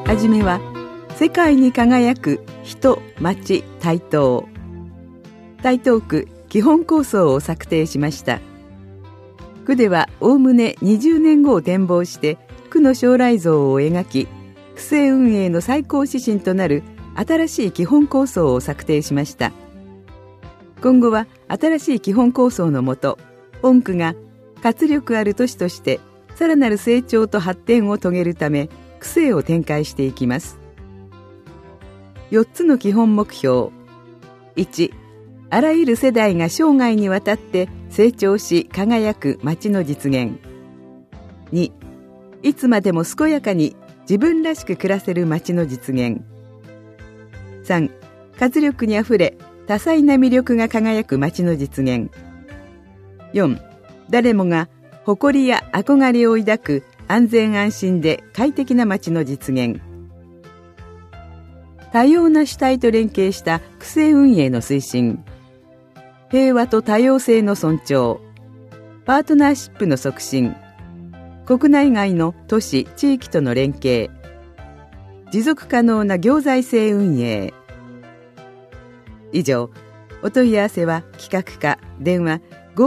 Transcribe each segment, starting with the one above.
はじめは世界に輝く人、町、台東。台東区基本構想を策定しました。区ではおおむね20年後を展望して区の将来像を描き、区政運営の最高指針となる新しい基本構想を策定しました。今後は新しい基本構想のもと、本区が活力ある都市としてさらなる成長と発展を遂げるため、区政を展開していきます。4つの基本目標。1、あらゆる世代が生涯にわたって成長し輝く街の実現。2、いつまでも健やかに自分らしく暮らせる街の実現。3、活力にあふれ多彩な魅力が輝く街の実現。4、誰もが誇りや憧れを抱く安全安心で快適な街の実現。多様な主体と連携した区政運営の推進。平和と多様性の尊重。パートナーシップの促進。国内外の都市・地域との連携。持続可能な行財政運営。以上、お問い合わせは企画課電話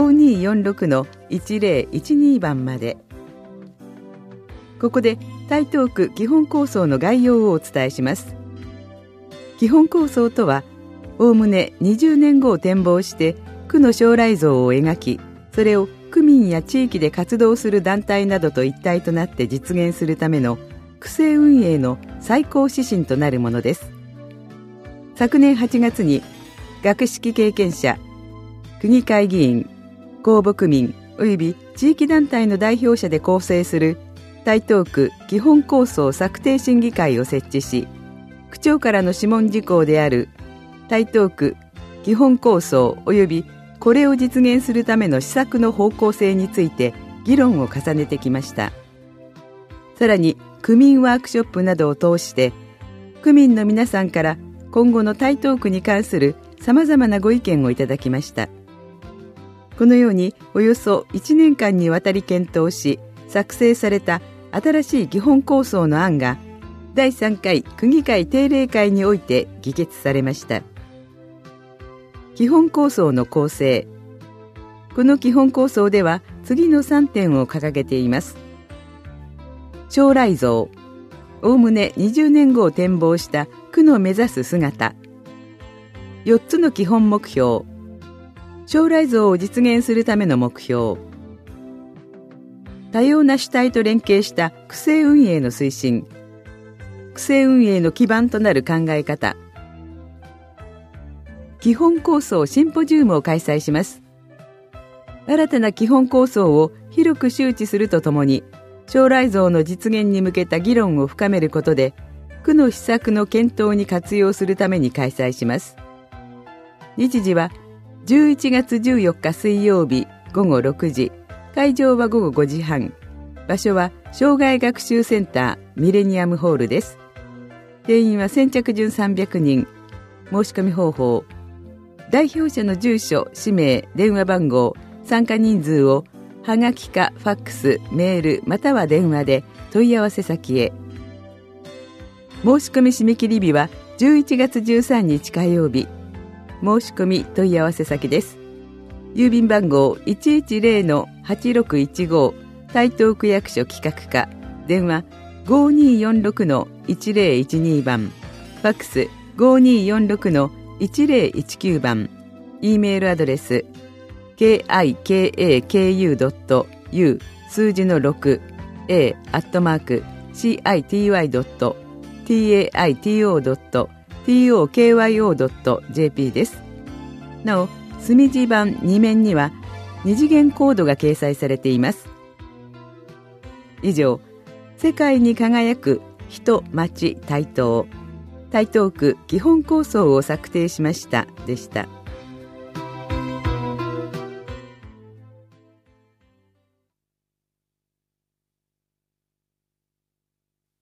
5246-1012 番まで。ここで台東区基本構想の概要をお伝えします。基本構想とは、おおむね20年後を展望して区の将来像を描き、それを区民や地域で活動する団体などと一体となって実現するための区政運営の最高指針となるものです。昨年8月に学識経験者、区議会議員、公募区民及び地域団体の代表者で構成する台東区基本構想策定審議会を設置し、区長からの諮問事項である台東区基本構想及びこれを実現するための施策の方向性について議論を重ねてきました。さらに区民ワークショップなどを通して区民の皆さんから今後の台東区に関するさまざまなご意見をいただきました。このようにおよそ1年間にわたり検討し作成された新しい基本構想の案が第3回区議会定例会において議決されました。基本構想の構成。この基本構想では次の3点を掲げています。将来像。おおむね20年後を展望した区の目指す姿。4つの基本目標。将来像を実現するための目標。多様な主体と連携した区政運営の推進。区政運営の基盤となる考え方。基本構想シンポジウムを開催します。新たな基本構想を広く周知するとともに、将来像の実現に向けた議論を深めることで、区の施策の検討に活用するために開催します。日時は11月14日水曜日午後6時、会場は午後5時半、場所は障害学習センターミレニアムホールです。定員は先着順300人。申し込み方法。代表者の住所、氏名、電話番号、参加人数をはがきかファックス、メールまたは電話で問い合わせ先へ。申し込み締め切り日は11月13日火曜日。申し込み問い合わせ先です。郵便番号 110-8615 台東区役所企画課。電話5246-1012 番。ファックス5246-1019 番。E メールアドレス kikaku.u 数字の 6a@city.taito.tokyo.jp です。なお、墨字版2面には二次元コードが掲載されています。以上、世界に輝く人、町、台東、台東区基本構想を策定しましたでした。